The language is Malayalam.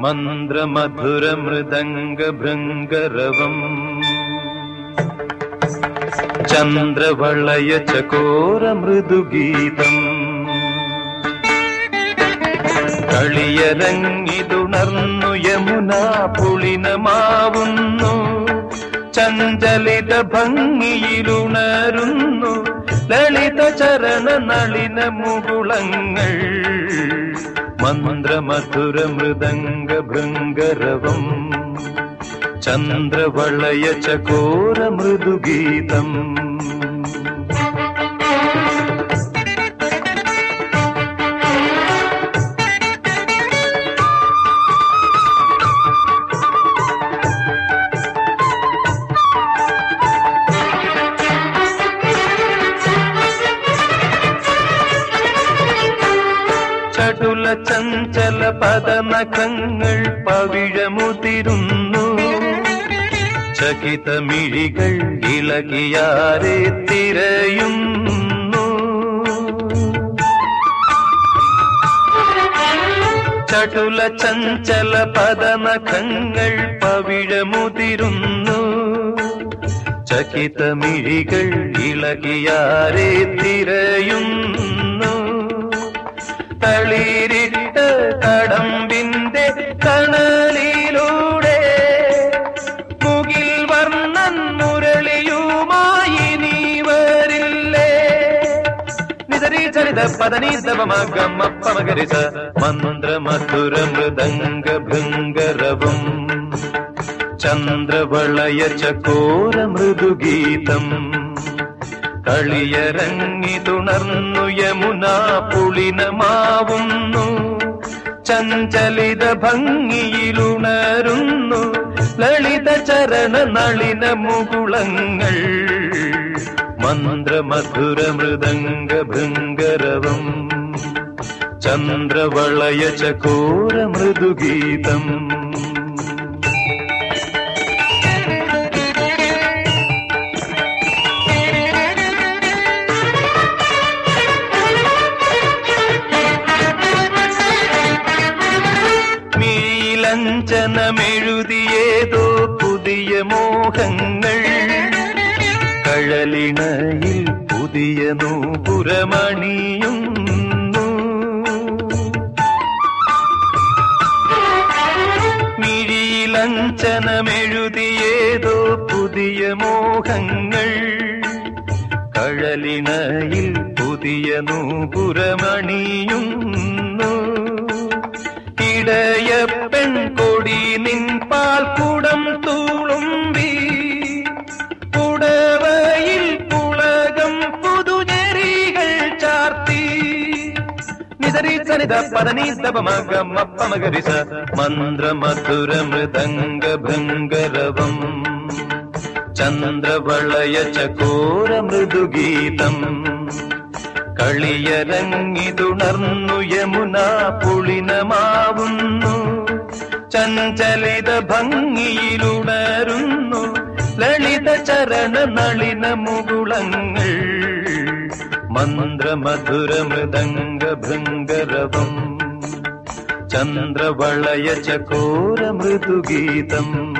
മന്ത്രമധുരമൃദംഗഭൃംഗരവം ചന്ദ്രവളയ ചകോരമൃദുഗീതം കളിയരങ്ങിതുണർന്നു യമുനാ പുളിനമാവുന്നു ചഞ്ചലിത ഭംഗിയിലുണരുന്നു ലളിത ചരണ നളിന മുകുളങ്ങൾ മന്ത്രമധുരമൃദംഗഭൃംഗരവം ചന്ദ്രവളയ ചകോരമൃദുഗീതം ചടുല ചഞ്ചല പദനഖങ്ങൾ പവിഴമുതിരുന്നു ചകിതമിഴികൾ ഇളകിയാരെ തിരയുന്നു ചടുല ചഞ്ചല പദനഖങ്ങൾ പവിഴമുതിരുന്നു ചകിതമിഴികൾ ഇളകിയാരെ തിരയുന്നു തളിരിട്ട കടമ്പിന്റെ കണലിലൂടെ മുകിൽ വർണ്ണൻ മുരളിയുമായി നീ വരില്ലേ നിതരീ ചരിത പദനീതവമഗമപ്പമകരിച്ച മന്ത്രമധുരമൃദംഗഭൃംഗരവം ചന്ദ്രവളയ ചകോരമൃദുഗീതം കളിയരങ്ങിതുണർന്നു യമുനാ പുളിനമാവുന്നു ചഞ്ചലിത ഭംഗിയിലുണരുന്നു ലളിത ചരണ നളിന മുകുളങ്ങൾ മന്ത്രമധുരമൃദംഗഭൃംഗരവം ചന്ദ്രവളയ ചകോരമൃദുഗീതം ഞ്ജനമെഴുതിയേതോ പുതിയ മോഹങ്ങൾ കഴലിണയിൽ പുതിയ നൂപുരമണിയുന്നു മിഴിയിലഞ്ജനമെഴുതിയേതോ പുതിയ മോഹങ്ങൾ കഴലിണയിൽ പുതിയ നൂപുരമണിയുന്നു ഇടയ പെൺകൊടി നിൻപാൽ കുടം തൂളുമ്പി പുടവയിൽ പുളകം പുതുചെറികൾ ചാർത്തി നിതരീ സനിത പദനീതപമഗമപ്പമകരിച്ച മന്ത്രമധുരമൃദംഗഭൃംഗരവം ചന്ദ്രവളയ ചകോരമൃദുഗീതം കളിയരങ്ങിതുണർന്നു യമുനാ പുളിനമാവുന്നു ചഞ്ചലിത ഭംഗിയിലുണരുന്നു ലളിത ചരണ നളിന മുകുളങ്ങൾ മന്ത്രമധുരമൃദംഗഭൃംഗരവം ചന്ദ്രവളയ ചകോരമൃദുഗീതം